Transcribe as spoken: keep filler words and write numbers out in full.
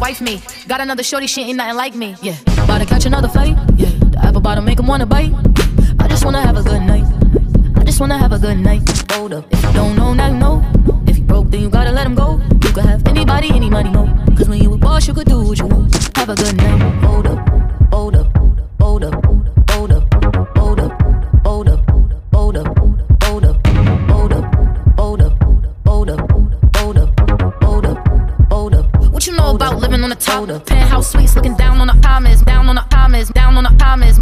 wife me. Got another shorty, she ain't nothing like me. Yeah, about to catch another fight. Yeah, the apple bottom make him wanna bite. I just wanna have a good night. I just wanna have a good night. Hold up, if you don't know, now you know. If you broke, then you gotta let him go. You could have anybody, any money, no. Cause when you a boss, you could do what you want. Have a good night.